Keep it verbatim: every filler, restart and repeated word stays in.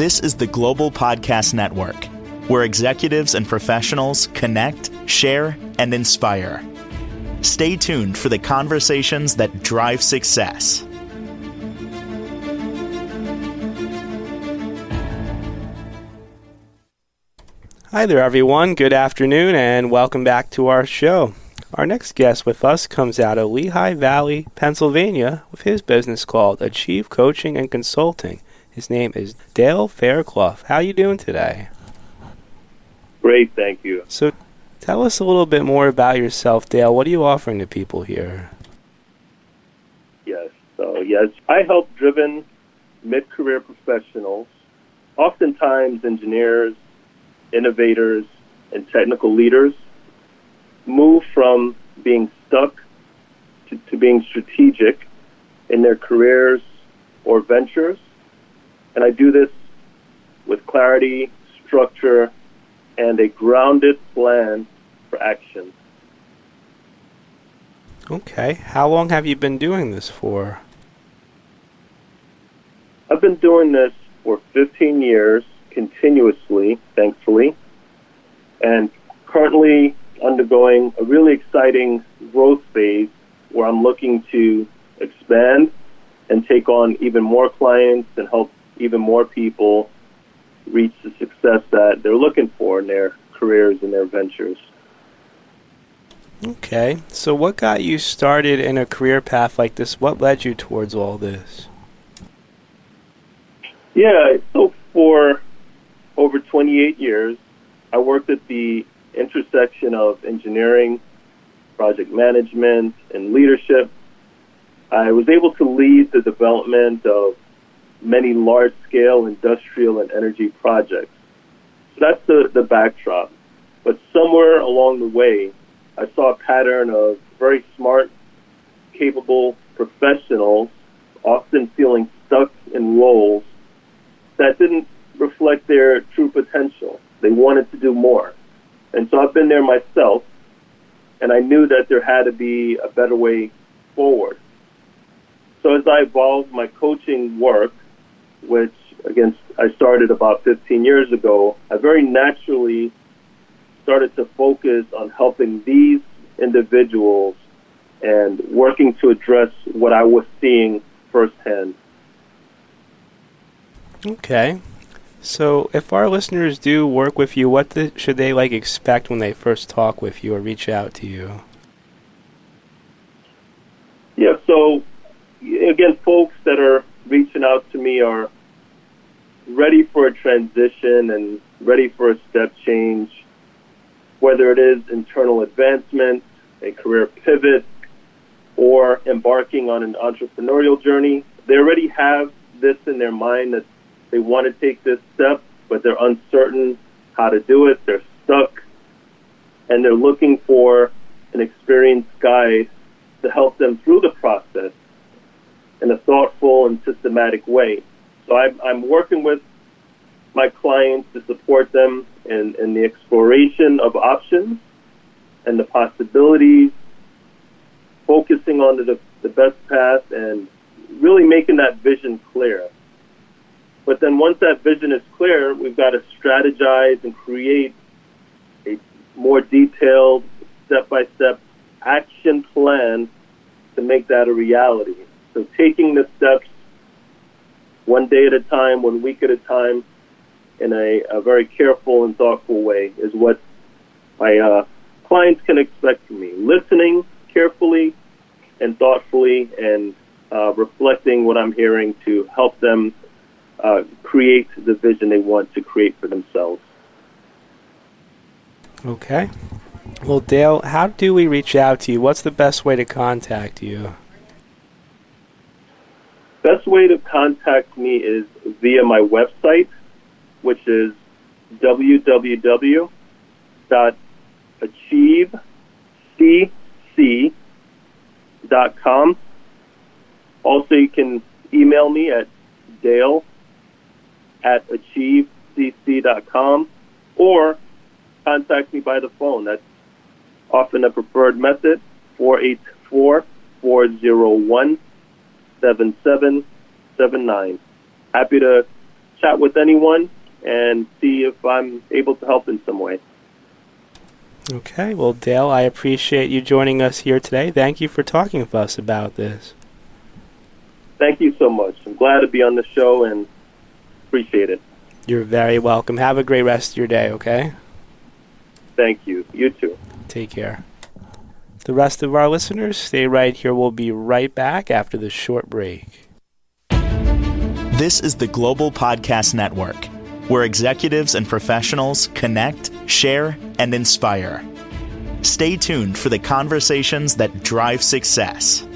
This is the Global Podcast Network, where executives and professionals connect, share, and inspire. Stay tuned for the conversations that drive success. Hi there, everyone. Good afternoon, and welcome back to our show. Our next guest with us comes out of Lehigh Valley, Pennsylvania, with his business called Achieve Coaching and Consulting. His name is Dale Fairclough. How are you doing today? Great, thank you. So tell us a little bit more about yourself, Dale. What are you offering to people here? Yes, so yes, I help driven mid-career professionals, oftentimes engineers, innovators, and technical leaders, move from being stuck to, to being strategic in their careers or ventures. And I do this with clarity, structure, and a grounded plan for action. Okay. How long have you been doing this for? I've been doing this for fifteen years, continuously, thankfully, and currently undergoing a really exciting growth phase where I'm looking to expand and take on even more clients and help even more people reach the success that they're looking for in their careers and their ventures. Okay. So what got you started in a career path like this? What led you towards all this? Yeah, so for over twenty-eight years, I worked at the intersection of engineering, project management, and leadership. I was able to lead the development of many large-scale industrial and energy projects. So that's the, the backdrop. But somewhere along the way, I saw a pattern of very smart, capable professionals often feeling stuck in roles that didn't reflect their true potential. They wanted to do more. And so I've been there myself, and I knew that there had to be a better way forward. So as I evolved my coaching work, which, again, I started about fifteen years ago, I very naturally started to focus on helping these individuals and working to address what I was seeing firsthand. Okay. So if our listeners do work with you, what the, should they like expect when they first talk with you or reach out to you? Yeah, so again, folks that are reaching out to me are ready for a transition and ready for a step change, whether it is internal advancement, a career pivot, or embarking on an entrepreneurial journey. They already have this in their mind that they want to take this step, but they're uncertain how to do it. They're stuck, and they're looking for an experienced guide to help them through the process in a thoughtful and systematic way. So I'm, I'm working with my clients to support them in, in the exploration of options and the possibilities, focusing on the, the best path and really making that vision clear. But then once that vision is clear, we've got to strategize and create a more detailed, step-by-step action plan to make that a reality. So taking the steps one day at a time, one week at a time, in a, a very careful and thoughtful way is what my uh, clients can expect from me. Listening carefully and thoughtfully and uh, reflecting what I'm hearing to help them Uh, create the vision they want to create for themselves. Okay. Well, Dale, how do we reach out to you? What's the best way to contact you? Best way to contact me is via my website, which is w w w dot achieve c c dot com. Also, you can email me at Dale at achieve c c dot com or contact me by the phone. That's often a preferred method, four eight four, four zero one, seven seven seven nine. Happy to chat with anyone and see if I'm able to help in some way. Okay. Well, Dale, I appreciate you joining us here today. Thank you for talking with us about this. Thank you so much. I'm glad to be on the show and appreciate it. You're very welcome. Have a great rest of your day, okay? Thank you. You too. Take care. The rest of our listeners, stay right here. We'll be right back after this short break. This is the Global Podcast Network, where executives and professionals connect, share, and inspire. Stay tuned for the conversations that drive success.